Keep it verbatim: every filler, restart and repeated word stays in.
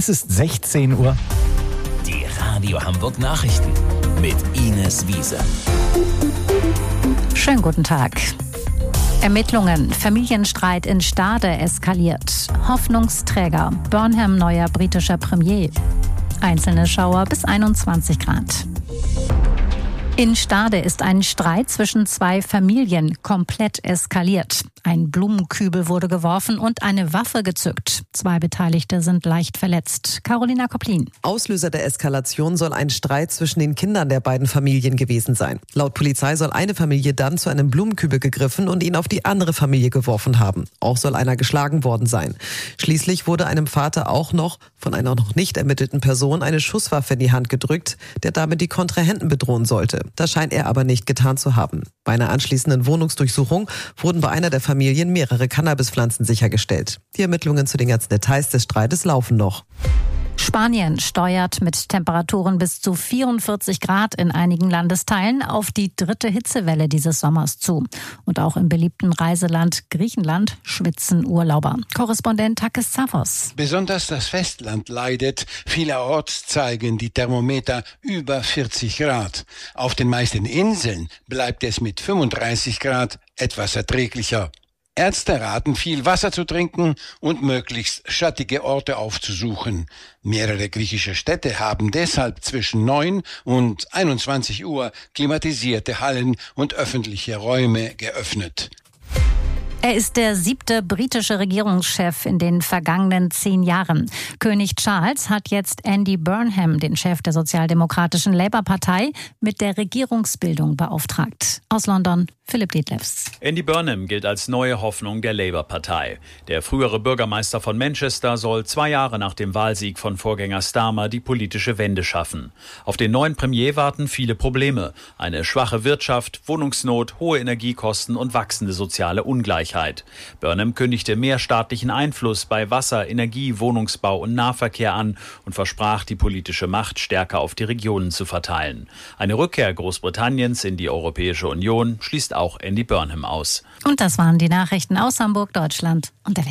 Es ist sechzehn Uhr. Die Radio Hamburg Nachrichten mit Ines Wiese. Schönen guten Tag. Ermittlungen. Familienstreit in Stade eskaliert. Hoffnungsträger. Burnham neuer britischer Premier. Einzelne Schauer bis einundzwanzig Grad. In Stade ist ein Streit zwischen zwei Familien komplett eskaliert. Ein Blumenkübel wurde geworfen und eine Waffe gezückt. Zwei Beteiligte sind leicht verletzt. Carolina Koplin. Auslöser der Eskalation soll ein Streit zwischen den Kindern der beiden Familien gewesen sein. Laut Polizei soll eine Familie dann zu einem Blumenkübel gegriffen und ihn auf die andere Familie geworfen haben. Auch soll einer geschlagen worden sein. Schließlich wurde einem Vater auch noch von einer noch nicht ermittelten Person eine Schusswaffe in die Hand gedrückt, der damit die Kontrahenten bedrohen sollte. Das scheint er aber nicht getan zu haben. Bei einer anschließenden Wohnungsdurchsuchung wurden bei einer der Familien mehrere Cannabispflanzen sichergestellt. Die Ermittlungen zu den ganzen Details des Streites laufen noch. Spanien steuert mit Temperaturen bis zu vierundvierzig Grad in einigen Landesteilen auf die dritte Hitzewelle dieses Sommers zu. Und auch im beliebten Reiseland Griechenland schwitzen Urlauber. Korrespondent Takis Zavos. Besonders das Festland leidet. Vielerorts zeigen die Thermometer über vierzig Grad. Auf den meisten Inseln bleibt es mit fünfunddreißig Grad etwas erträglicher. Ärzte raten, viel Wasser zu trinken und möglichst schattige Orte aufzusuchen. Mehrere griechische Städte haben deshalb zwischen neun und einundzwanzig Uhr klimatisierte Hallen und öffentliche Räume geöffnet. Er ist der siebte britische Regierungschef in den vergangenen zehn Jahren. König Charles hat jetzt Andy Burnham, den Chef der sozialdemokratischen Labour-Partei, mit der Regierungsbildung beauftragt. Aus London, Philipp Detlefs. Andy Burnham gilt als neue Hoffnung der Labour-Partei. Der frühere Bürgermeister von Manchester soll zwei Jahre nach dem Wahlsieg von Vorgänger Starmer die politische Wende schaffen. Auf den neuen Premier warten viele Probleme. Eine schwache Wirtschaft, Wohnungsnot, hohe Energiekosten und wachsende soziale Ungleichheit. Burnham kündigte mehr staatlichen Einfluss bei Wasser, Energie, Wohnungsbau und Nahverkehr an und versprach, die politische Macht stärker auf die Regionen zu verteilen. Eine Rückkehr Großbritanniens in die Europäische Union schließt auch Andy Burnham aus. Und das waren die Nachrichten aus Hamburg, Deutschland und der Welt.